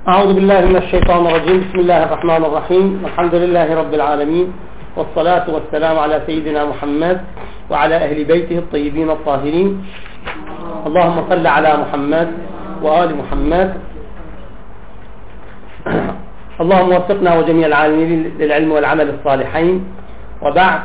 أعوذ بالله من الشيطان الرجيم. بسم الله الرحمن الرحيم. الحمد لله رب العالمين، والصلاة والسلام على سيدنا محمد وعلى أهل بيته الطيبين الطاهرين. اللهم صل على محمد وآل محمد. اللهم وفقنا وجميع العالمين للعلم والعمل الصالحين. وبعد،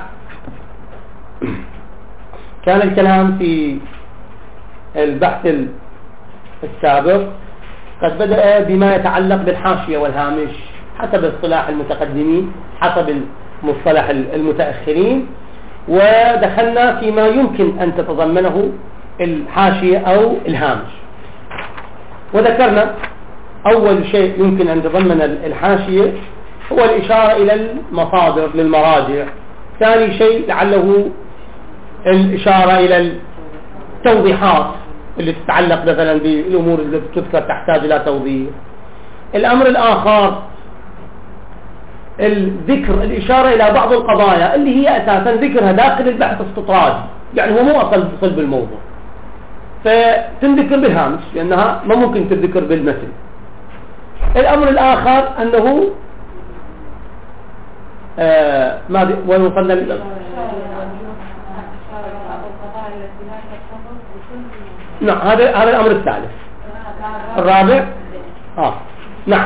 كان الكلام في البحث السابق قد بدأ بما يتعلق بالحاشية والهامش حسب اصطلاح المتقدمين، حسب مصطلح المتأخرين، ودخلنا فيما يمكن أن تتضمنه الحاشية أو الهامش. وذكرنا أول شيء يمكن أن تتضمن الحاشية هو الإشارة إلى المصادر للمراجع. ثاني شيء لعله الإشارة إلى التوضيحات اللي تتعلق مثلا بالأمور اللي تذكر تحتاج إلى توضيح. الأمر الآخر الإشارة إلى بعض القضايا اللي هي أساسا ذكرها داخل البحث استطرادي، يعني هو مو أصل صلب الموضوع، فتنذكر بالهامش لأنها ما ممكن تذكر بالمثل. الأمر الآخر أنه وين وصلنا؟ نعم، هذا الأمر الثالث. الرابع نعم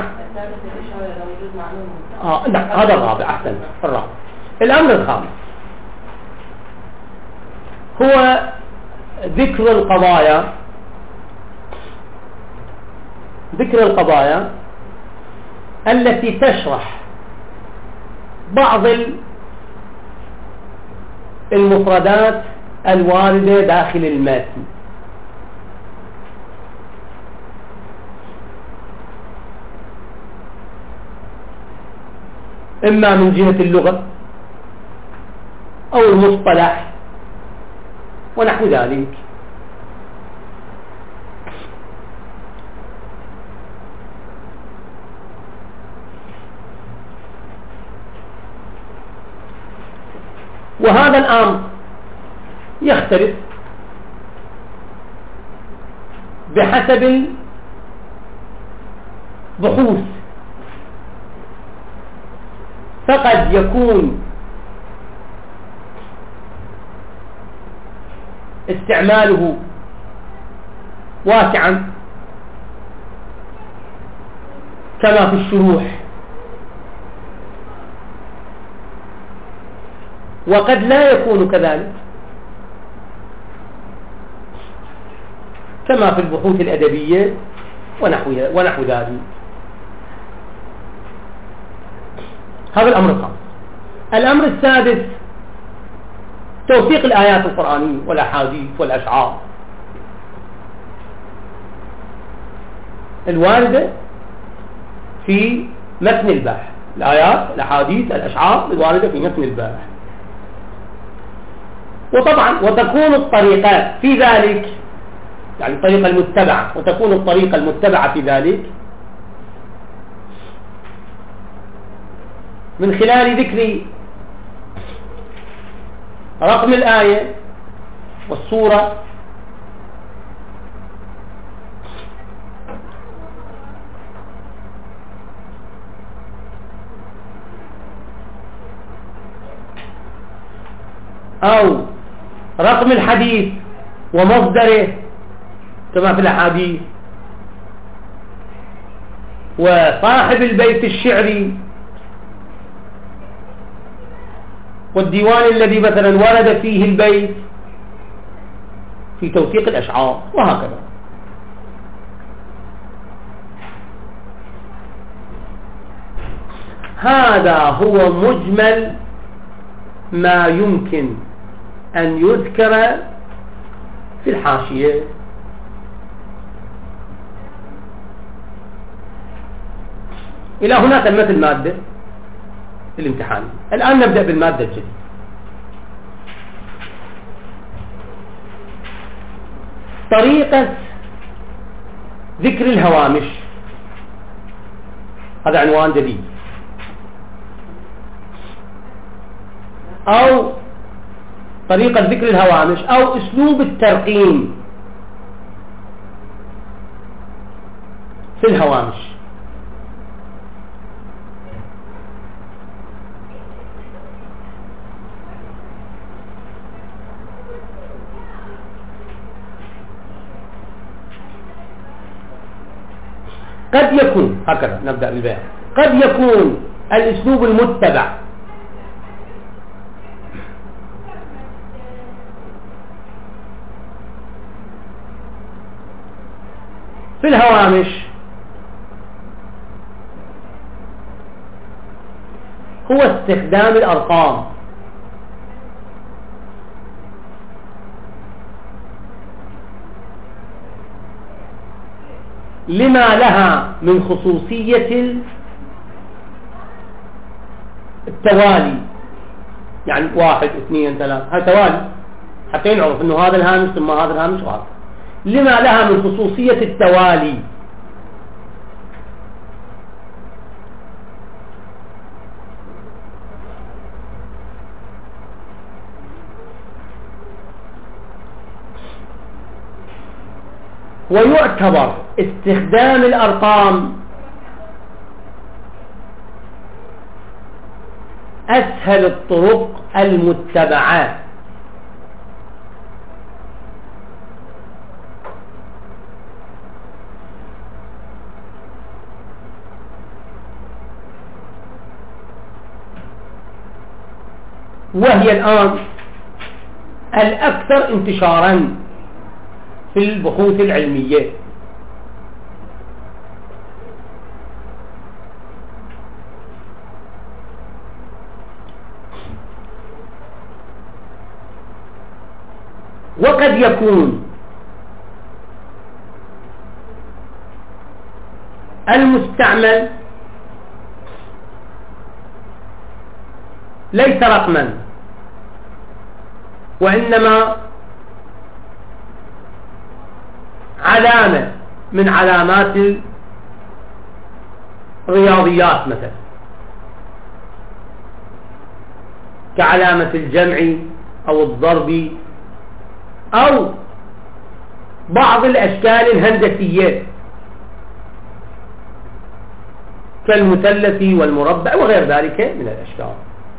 نعم، هذا الرابع. أحسن، الرابع. الأمر الخامس هو ذكر القضايا التي تشرح بعض المفردات الواردة داخل المتن، إما من جهة اللغة أو المصطلح ونحو ذلك. وهذا الأمر يختلف بحسب البحوث، فقد يكون استعماله واسعا كما في الشروح، وقد لا يكون كذلك كما في البحوث الأدبية ونحو ذلك. هذا الأمر الخامس. الأمر السادس توثيق الآيات القرآنية والأحاديث والأشعار الواردة في متن البحث. الآيات، الأحاديث، الأشعار الواردة في متن البحث. وطبعا وتكون الطريقة في ذلك، يعني الطريقة المتبعة، وتكون الطريقة المتبعة في ذلك من خلال ذكر رقم الآية والسورة أو رقم الحديث ومصدره كما في الأحاديث، وصاحب البيت الشعري والديوان الذي مثلا ورد فيه البيت في توثيق الأشعار، وهكذا. هذا هو مجمل ما يمكن أن يذكر في الحاشية. إلى هنا تمت المادة الامتحانية. الآن نبدأ بالمادة الجديدة. طريقة ذكر الهوامش، هذا عنوان جديد، أو طريقة ذكر الهوامش أو أسلوب الترقيم في الهوامش. قد يكون هكذا نبدأ بالبيان. قد يكون الأسلوب المتبع في الهوامش هو استخدام الأرقام لما لها من خصوصية التوالي، يعني 1 2 3 هذا توالي حتى ينعرف انه هذا الهامش ثم هذا الهامش وهذا، لما لها من خصوصية التوالي. ويعتبر استخدام الأرقام أسهل الطرق المتبعة وهي الآن الأكثر انتشارا في البحوث العلمية. وقد يكون المستعمل ليس رقما وإنما علامة من علامات الرياضيات مثلا كعلامة الجمع أو الضرب أو بعض الأشكال الهندسية كالمثلث والمربع وغير ذلك من الأشكال.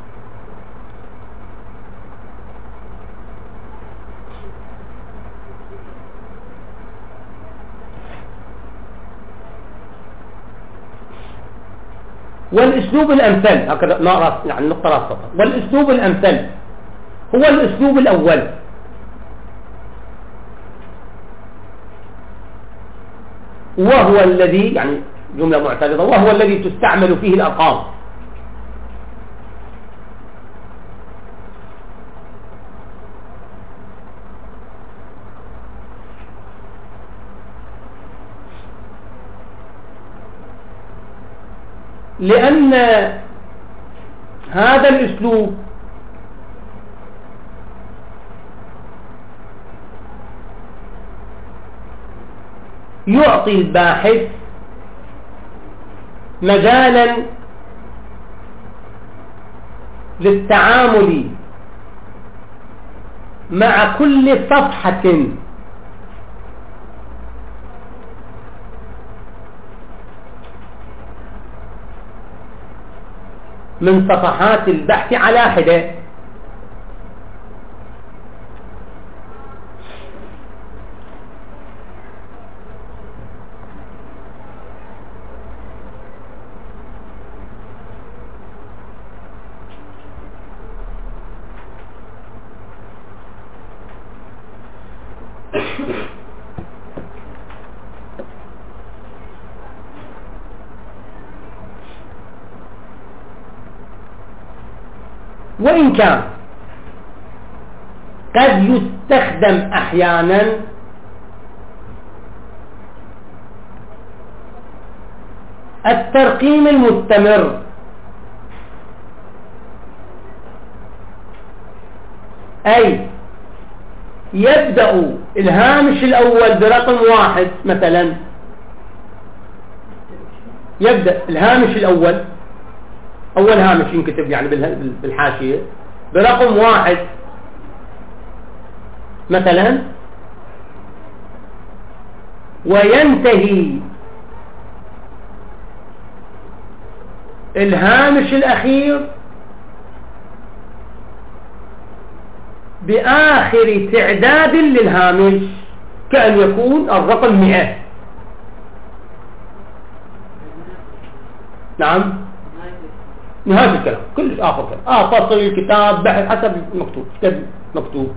والأسلوب الأمثل هكذا نقرأ يعني نقرأ السطر. والأسلوب الأمثل هو الأسلوب الأول وهو الذي يعني جملة معترضة وهو الذي تستعمل فيه الأرقام لأن هذا الأسلوب يعطي الباحث مجالا للتعامل مع كل صفحة من صفحات البحث على حدة. وإن كان قد يستخدم أحيانا الترقيم المستمر أي يبدأ الهامش الأول برقم 1 مثلا، يبدأ الهامش الأول أول هامش ينكتب يعني بالحاشية برقم 1 مثلا وينتهي الهامش الأخير بآخر تعداد للهامش كأن يكون الرقم 100 نعم نهاية الكلام كل آخر كلام فصل الكتاب بحث حسب المكتوب كتاب مكتوب.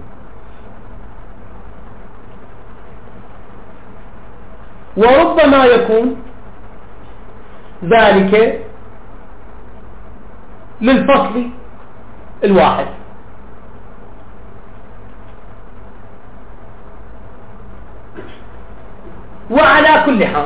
وربما يكون ذلك للفصل الواحد وعلى كل حال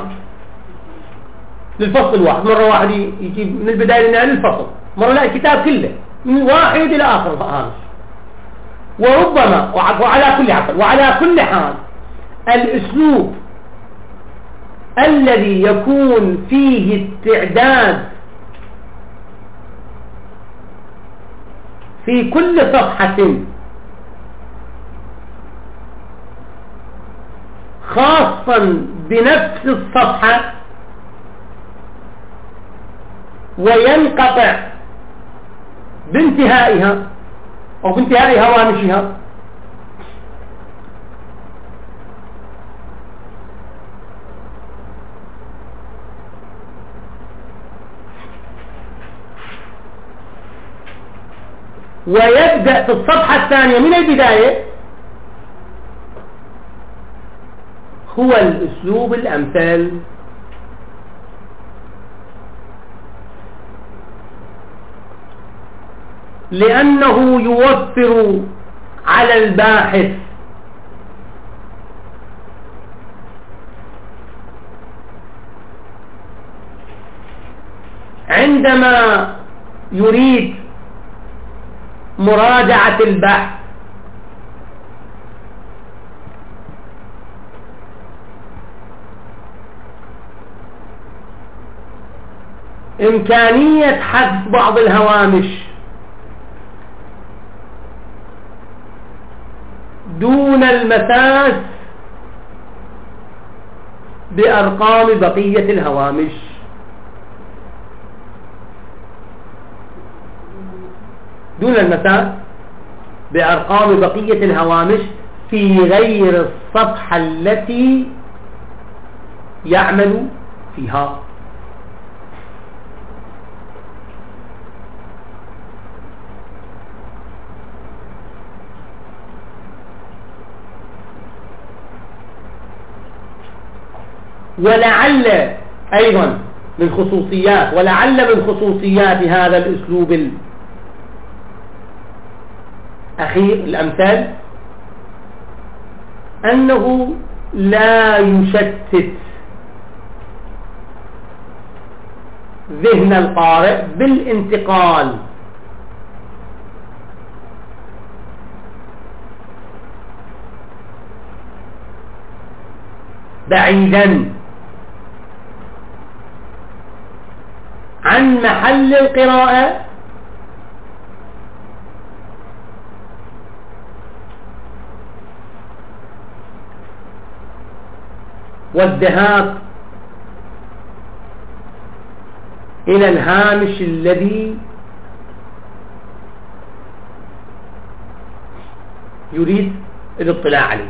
للفصل الواحد مرة واحد يجيب من البداية للنهاية للفصل مرة لا الكتاب كله من واحد إلى آخر هامش. وربما وعلى كل حال الأسلوب الذي يكون فيه استعداد في كل صفحة خاصا بنفس الصفحة وينقطع بانتهائها أو بانتهاء هوامشها ويبدأ في الصفحة الثانية من البداية هو الأسلوب الأمثل. لأنه يوفر على الباحث عندما يريد مراجعة البحث إمكانية حذف بعض الهوامش دون المساس بأرقام بقية الهوامش. دون المساس بأرقام بقية الهوامش في غير الصفحة التي يعمل فيها. ولعل أيضا من خصوصيات هذا الأسلوب الأخير الأمثل أنه لا يشتت ذهن القارئ بالانتقال بعيدا عن محل القراءة والذهاب إلى الهامش الذي يريد الاطلاع عليه.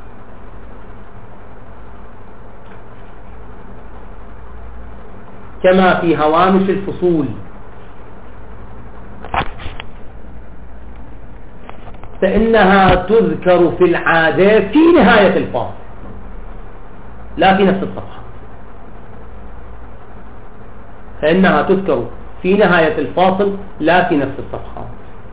كما في هوامش الفصول فإنها تذكر في العادة في نهاية الفصل لا في نفس الصفحة. فإنها تذكر في نهاية الفاصل لا في نفس الصفحة.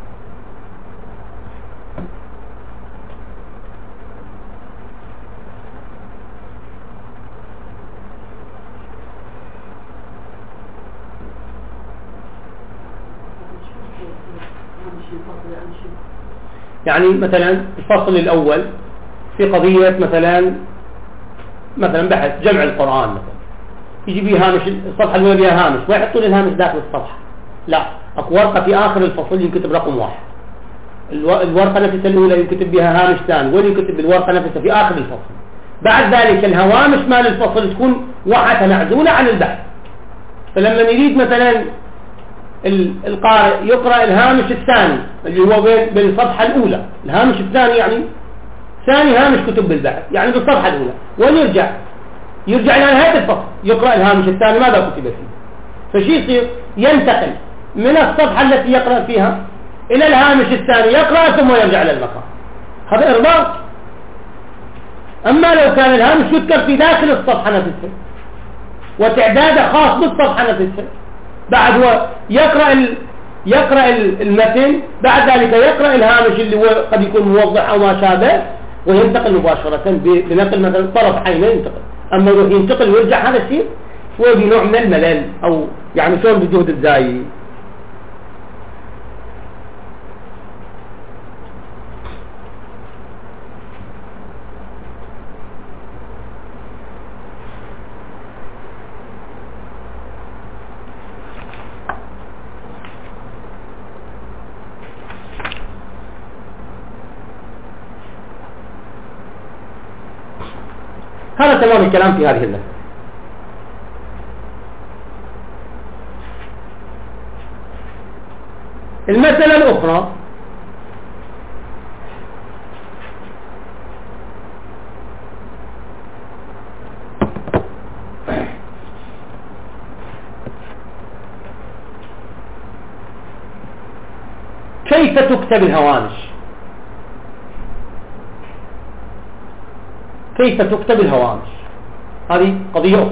يعني مثلا الفصل الأول في قضية مثلا بحث جمع القرآن مثلا يجي بيه هامش الصفحة الأولى بيها هامش ما يحطون الهامش داخل الصفحة، لا أكو ورقة في آخر الفصل ينكتب رقم 1. الورقة نفسها الأولى ينكتب بها هامش ثاني وينكتب الورقة نفسها في آخر الفصل. بعد ذلك الهوامش مال الفصل تكون وحدها معزولة عن البحث. فلما يريد مثلا القارئ يقرأ الهامش الثاني اللي هو بين الصفحة الأولى، الهامش الثاني يعني ثاني هامش كتب بالبحث يعني بالصفحة الأولى، ويرجع إلى نهاية الفصل يقرأ الهامش الثاني ماذا كتب فيه. فشي يصير ينتقل من الصفحة التي يقرأ فيها إلى الهامش الثاني يقرأ ثم يرجع للمقام. هذا إرباط. أما لو كان الهامش يذكر في داخل الصفحة نفسها وتعداده خاص بالصفحة نفسها، بعد هو يقرأ المتن، بعد ذلك يقرأ الهامش اللي هو قد يكون موضح أو ما شابه، وينتقل مباشرة بنقل مثلا طرف عينه ينتقل. أما يروح ينتقل ويرجع، هذا الشيء هو بنوع من الملل، أو يعني شلون بجهد الزايد. هذا تمام الكلام في هذه المسألة. المسألة الأخرى كيف تكتب الهوامش؟ كيف تكتب الهوامش؟ هذه قضية أخرى.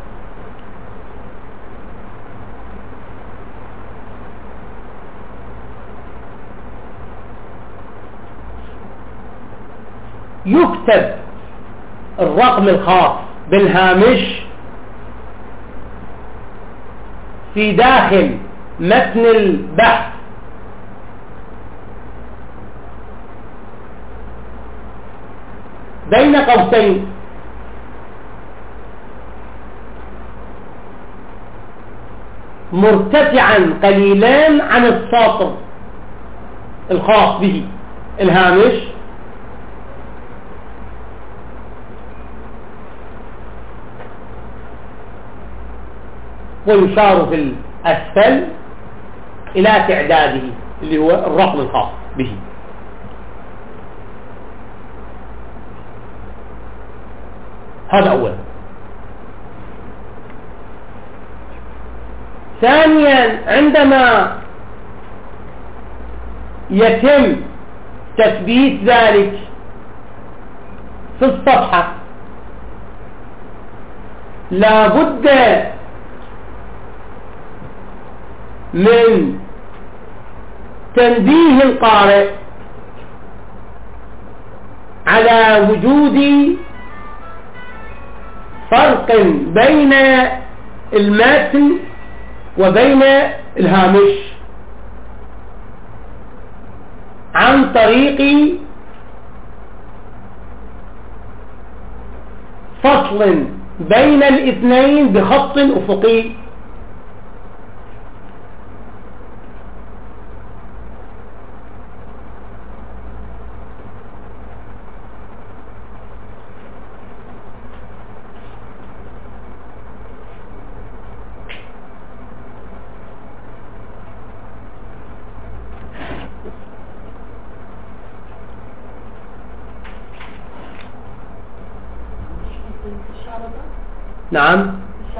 يكتب الرقم الخاص بالهامش في داخل متن البحث بين قوسين، مرتفعا قليلا عن السطر الخاص به الهامش، ويشار في الأسفل إلى تعداده اللي هو الرقم الخاص به. هذا أولا. ثانيا، عندما يتم تثبيت ذلك في الصفحة لا بد من تنبيه القارئ على وجود فرق بين المتن وبين الهامش عن طريق فصل بين الاثنين بخط أفقي. نعم،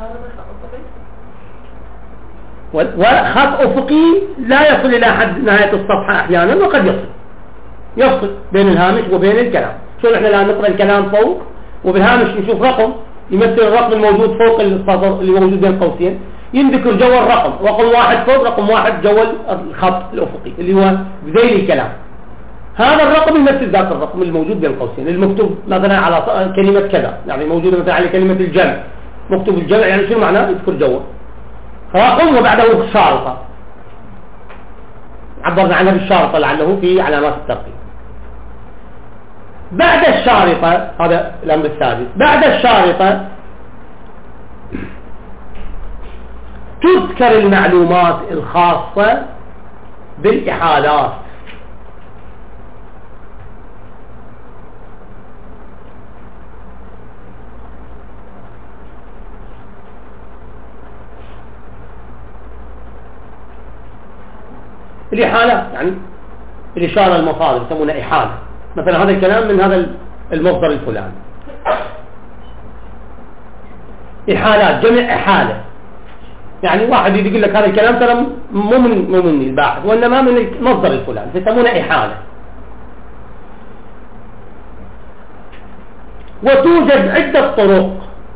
وخط أفقي لا يصل إلى حد نهاية الصفحة أحيانا، وقد يفصل بين الهامش وبين الكلام. شو احنا الآن نقرأ الكلام فوق، وبالهامش نشوف رقم يمثل الرقم الموجود فوق السطر اللي موجود بين قوسين، ينذكر جوا الرقم، رقم واحد فوق، رقم واحد جوا الخط الأفقي اللي هو بذيل الكلام. هذا الرقم يمثل ذات الرقم الموجود بين قوسين، المكتوب مثلا على كلمة كذا، يعني موجودة مثلا على كلمة الجمع، مكتوب الجمع يعني شو معناه؟ يذكر جوا رقم وبعده شارطة عبرنا عنها بالشارطة لعله في علامات الترقيم. بعد الشارطة، هذا الأمر السادس، بعد الشارطة تذكر المعلومات الخاصة بالإحالات. الإحالة يعني الإشارة المصادر يسمونها إحالة، مثلا هذا الكلام من هذا المصدر الفلاني. إحالات جمع إحالة، يعني واحد يقول لك هذا الكلام ترى مو من الباحث وإنما من المصدر الفلاني، يسمونه إحالة. وتوجد عدة طرق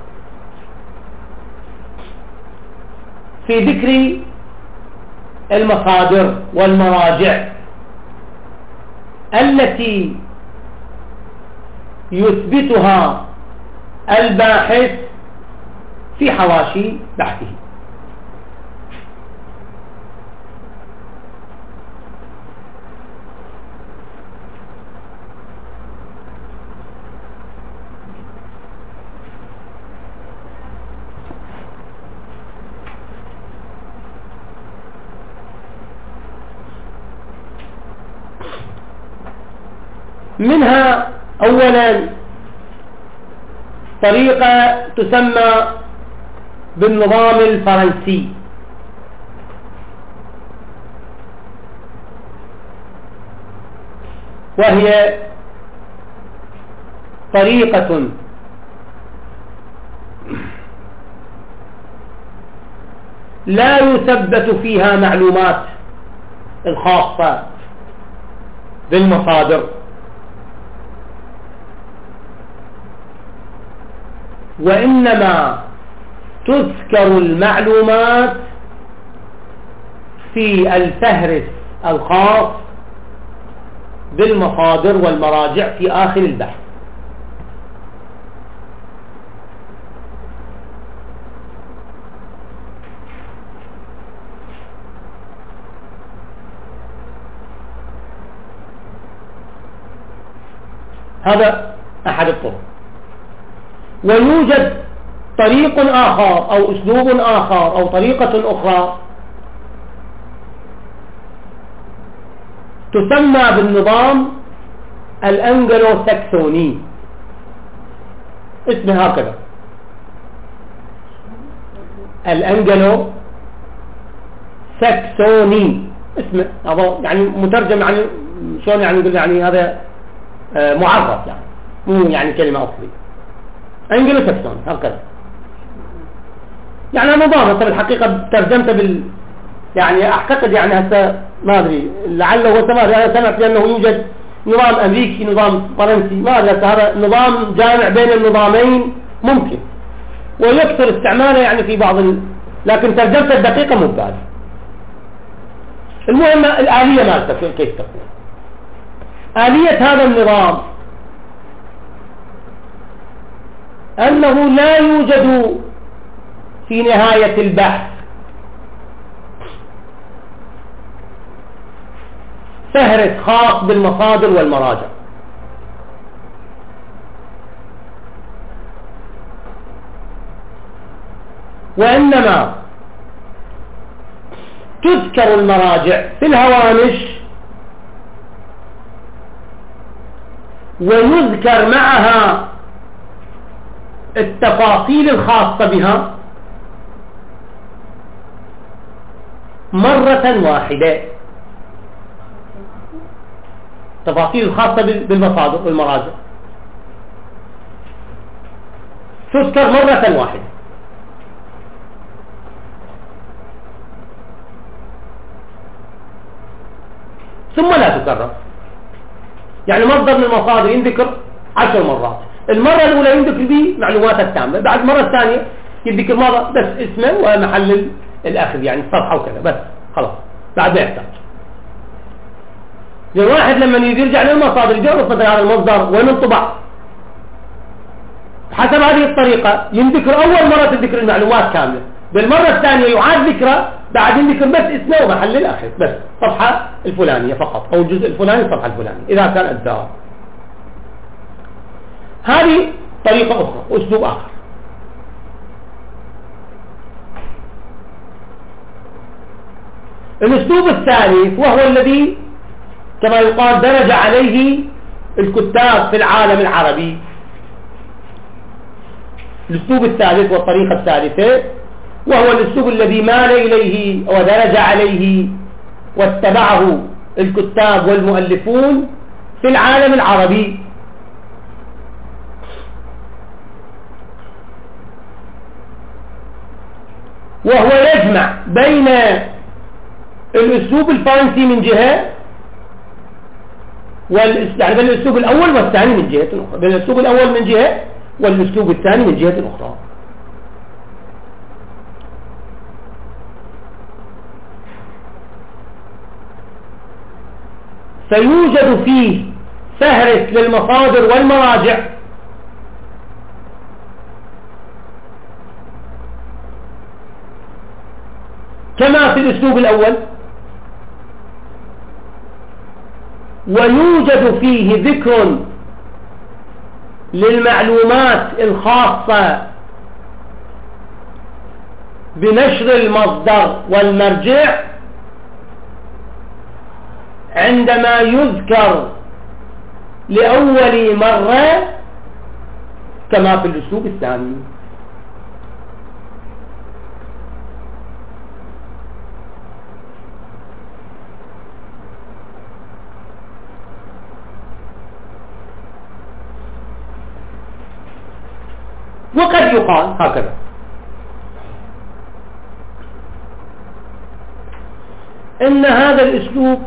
في ذكر المصادر والمراجع التي يثبتها الباحث في حواشي بحثه. منها أولا طريقة تسمى بالنظام الفرنسي، وهي طريقة لا يثبت فيها معلومات الخاصة بالمصادر، وإنما تذكر المعلومات في الفهرس الخاص بالمصادر والمراجع في آخر البحث. هذا أحد الطرق. ويوجد طريق آخر أو أسلوب آخر أو طريقة أخرى تسمى بالنظام الأنجلو ساكسوني، اسمه هكذا الأنجلو ساكسوني، اسمه هذا يعني مترجم، يعني شلون يعني نقول يعني هذا معرف، يعني مو يعني كلمة أصلي. أنجلو ساكسوني هكذا يعني نظام. هسه بالحقيقة ترجمته يعني أعتقد يعني هسه ما أدري لعله هو أنا سمعت بأنه يوجد نظام أمريكي نظام فرنسي، ما أدري هذا نظام جامع بين النظامين ممكن ويكثر استعماله يعني في بعض لكن ترجمته الدقيقة مو بهذه. المهم الآلية مالته كيف تكون آلية هذا النظام، أنه لا يوجد في نهاية البحث فهرس خاص بالمصادر والمراجع، وإنما تذكر المراجع في الهوامش ويذكر معها التفاصيل الخاصة بها مرة واحدة، تفاصيل الخاصة بالمصادر والمراجع تذكر مرة واحدة، ثم لا تكرر. يعني مصدر من المصادر ينذكر 10 مرات، المرة الأولى ينذكر به معلومات التامة، بعد المرة الثانية ينذكر مرة بس اسمه ومحل الأخذ يعني الصفحة وكذا بس خلاص، بعد ما يحتاج. زي واحد لما يرجع للمصادر يجرب مثلا هذا المصدر وين انطبع، حسب هذه الطريقة ينذكر أول مرة تذكر المعلومات كاملة، بالمرة الثانية يعاد ذكره، بعدين ذكر بس اسمه ومحل الأخذ بس صفحة الفلانية فقط أو الجزء الفلاني الصفحة الفلانية إذا كان أجزاء. هذه طريقة أخرى وأسلوب آخر. الأسلوب الثالث وهو الذي كما يقال درج عليه الكتاب في العالم العربي، الأسلوب الثالث والطريقة الثالثة وهو الأسلوب الذي مال إليه ودرج عليه واتبعه الكتاب والمؤلفون في العالم العربي، وهو يجمع بين الأسلوب الفرنسي من جهة يعني بين الأسلوب الأول والثاني من جهة أخرى، بين الأسلوب الأول من جهة والأسلوب الثاني من جهة أخرى. فيوجد فيه فهرس للمصادر والمراجع كما في الأسلوب الأول، ويوجد فيه ذكر للمعلومات الخاصة بنشر المصدر والمرجع عندما يذكر لأول مرة كما في الأسلوب الثاني. وقد يقال هكذا: إن هذا الأسلوب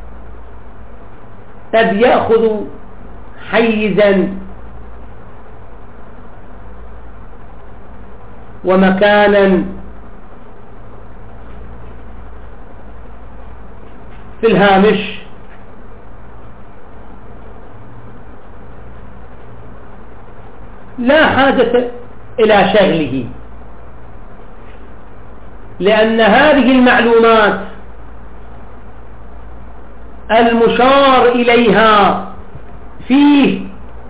قد يأخذ حيزا ومكانا في الهامش لا حاجة إلى شغله، لأن هذه المعلومات المشار إليها فيه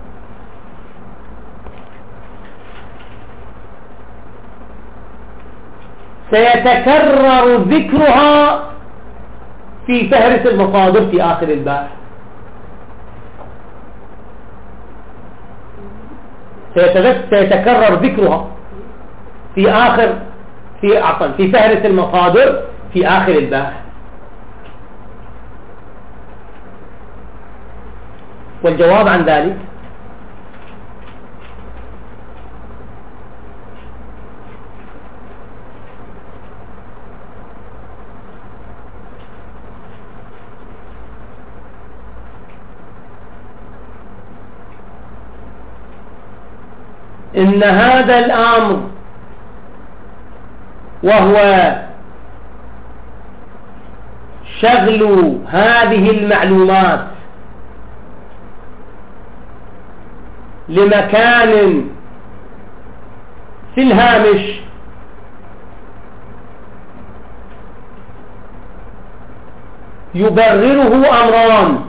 سيتكرر ذكرها في فهرس المصادر في آخر الباب، سيتكرر ذكرها في فهرس المصادر في آخر الباب. والجواب عن ذلك إن هذا الأمر وهو شغل هذه المعلومات لمكان في الهامش يبرره أمران: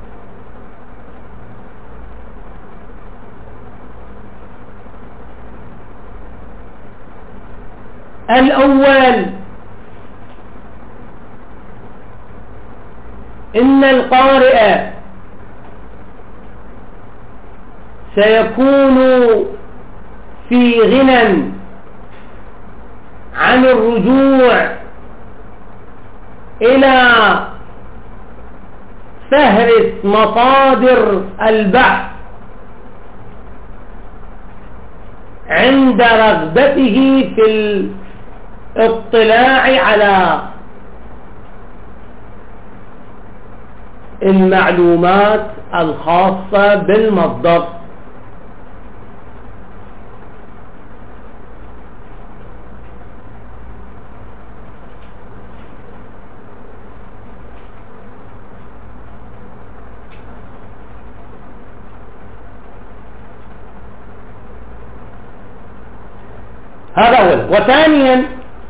الأول إن القارئ سيكون في غنى عن الرجوع إلى فهرس مصادر البحث عند رغبته في الاطلاع على المعلومات الخاصة بالمصدر. هذا أولا. وثانيا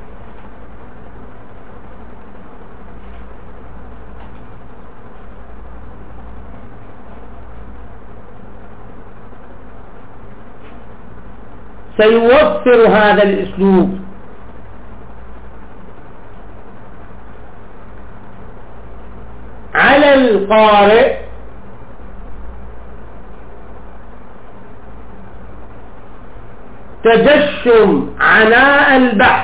سيوفر هذا الأسلوب على القارئ تجشم عناء البحث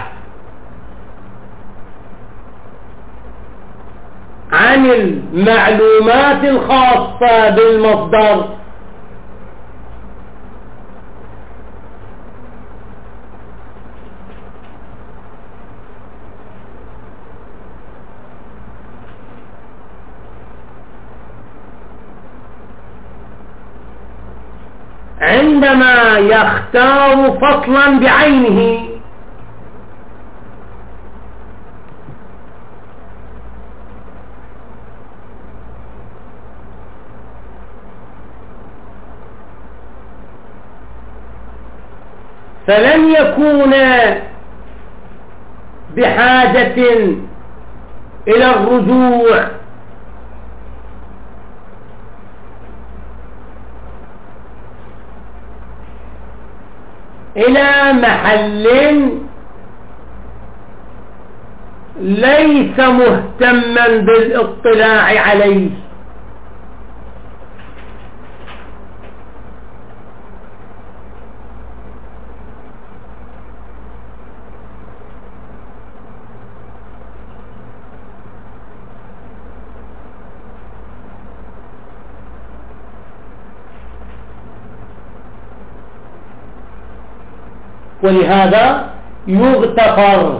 عن المعلومات الخاصة بالمصدر عندما يختار فصلا بعينه فلن يكون بحاجة إلى الرجوع إلى محل ليس مهتما بالاطلاع عليه، ولهذا يغتفر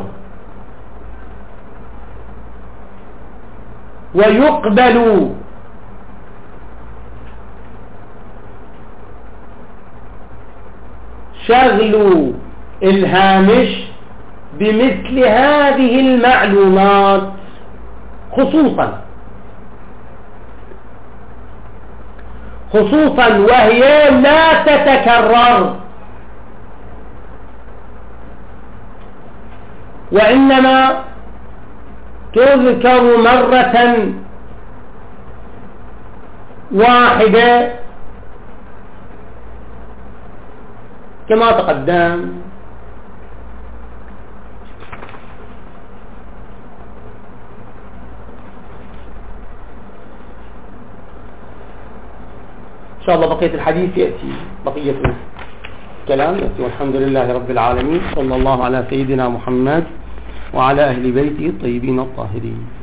ويقبل شغل الهامش بمثل هذه المعلومات، خصوصا وهي لا تتكرر، وإنما تذكر مرة واحدة كما تقدم. إن شاء الله بقية الحديث يأتي، بقية الكلام يأتي، والحمد لله رب العالمين، صلى الله على سيدنا محمد وعلى أهل بيته الطيبين الطاهرين.